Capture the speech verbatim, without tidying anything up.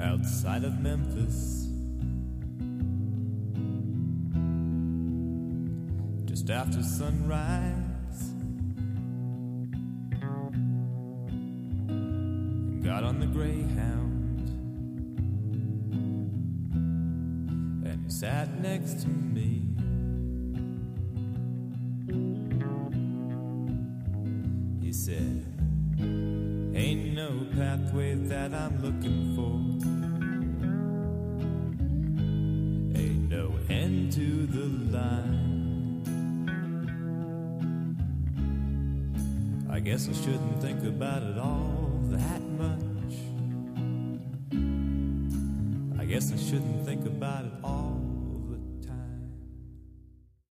outside of Memphis, just after sunrise, and got on the Greyhound, and he sat next to me. He said, ain't no pathway that I'm looking for, ain't no end to the line. I guess I shouldn't think about it all that much. I guess I shouldn't think about it all